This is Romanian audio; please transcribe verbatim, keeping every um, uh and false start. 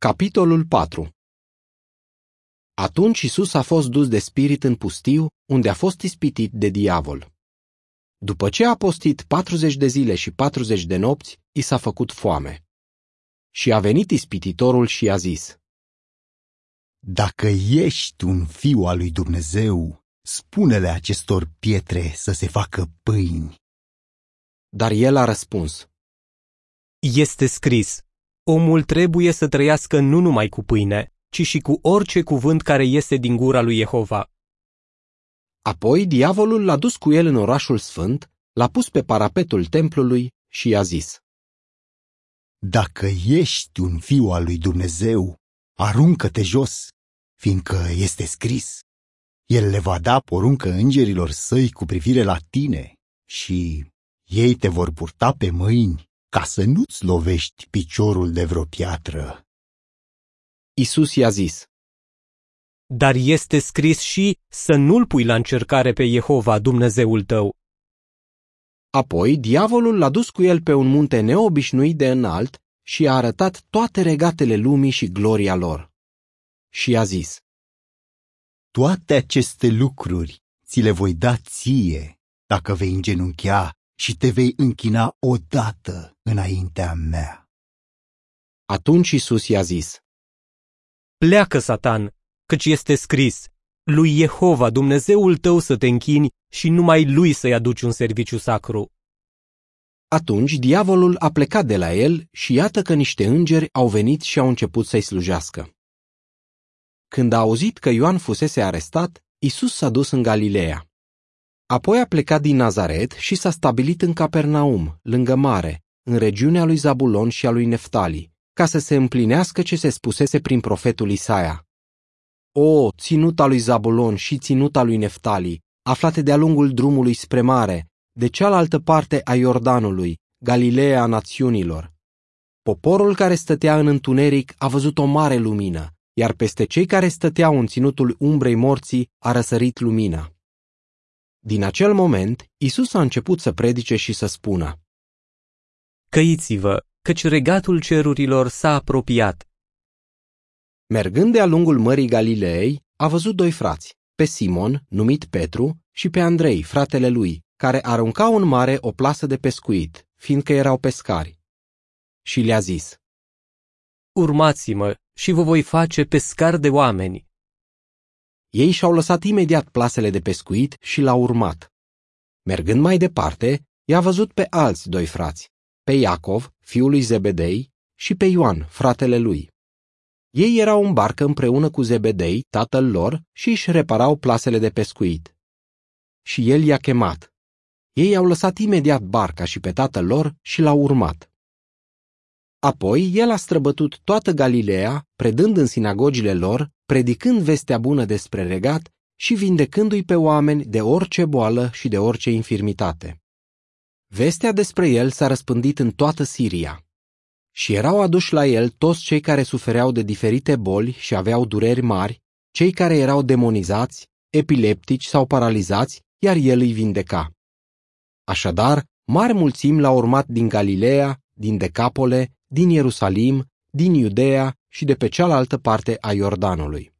Capitolul patru. Atunci Iisus a fost dus de spirit în pustiu, unde a fost ispitit de diavol. După ce a postit patruzeci de zile și patruzeci de nopți, i s-a făcut foame. Și a venit ispititorul și i-a zis: Dacă ești un fiu al lui Dumnezeu, spune-le acestor pietre să se facă pâini. Dar el a răspuns: Este scris: omul trebuie să trăiască nu numai cu pâine, ci și cu orice cuvânt care iese din gura lui Jehova. Apoi diavolul l-a dus cu el în orașul sfânt, l-a pus pe parapetul templului și i-a zis: Dacă ești un fiu al lui Dumnezeu, aruncă-te jos, fiindcă este scris: El le va da poruncă îngerilor săi cu privire la tine și ei te vor purta pe mâini ca să nu-ți lovești piciorul de vreo piatră. Iisus i-a zis: Dar este scris și să nu-l pui la încercare pe Jehova, Dumnezeul tău. Apoi diavolul l-a dus cu el pe un munte neobișnuit de înalt și i-a arătat toate regatele lumii și gloria lor. Și i-a zis: Toate aceste lucruri ți le voi da ție, dacă vei îngenunchea și te vei închina odată înaintea mea. Atunci Iisus i-a zis: Pleacă, Satan, căci este scris: lui Jehova, Dumnezeul tău, să te închini și numai lui să-i aduci un serviciu sacru. Atunci diavolul a plecat de la el și iată că niște îngeri au venit și au început să-i slujească. Când a auzit că Ioan fusese arestat, Iisus s-a dus în Galileea. Apoi a plecat din Nazaret și s-a stabilit în Capernaum, lângă mare, în regiunea lui Zabulon și a lui Neftali, ca să se împlinească ce se spusese prin profetul Isaia: O, ținuta lui Zabulon și ținuta lui Neftali, aflate de-a lungul drumului spre mare, de cealaltă parte a Iordanului, Galileea națiunilor. Poporul care stătea în întuneric a văzut o mare lumină, iar peste cei care stăteau în ținutul umbrei morții a răsărit lumina. Din acel moment, Iisus a început să predice și să spună: Căiți-vă, căci regatul cerurilor s-a apropiat. Mergând de-a lungul mării Galileei, a văzut doi frați, pe Simon, numit Petru, și pe Andrei, fratele lui, care aruncau în mare o plasă de pescuit, fiindcă erau pescari. Și le-a zis: Urmați-mă și vă voi face pescari de oameni. Ei și-au lăsat imediat plasele de pescuit și l-au urmat. Mergând mai departe, i-a văzut pe alți doi frați, pe Iacov, fiul lui Zebedei, și pe Ioan, fratele lui. Ei erau în barcă împreună cu Zebedei, tatăl lor, și își reparau plasele de pescuit. Și el i-a chemat. Ei au lăsat imediat barca și pe tatăl lor și l-au urmat. Apoi el a străbătut toată Galileea, predând în sinagogile lor, predicând vestea bună despre regat și vindecându-i pe oameni de orice boală și de orice infirmitate. Vestea despre el s-a răspândit în toată Siria. Și erau aduși la el toți cei care sufereau de diferite boli și aveau dureri mari, cei care erau demonizați, epileptici sau paralizați, iar el îi vindeca. Așadar, mari mulțimi l-au urmat din Galileea, din Decapole, din Ierusalim, din Iudeea și de pe cealaltă parte a Iordanului.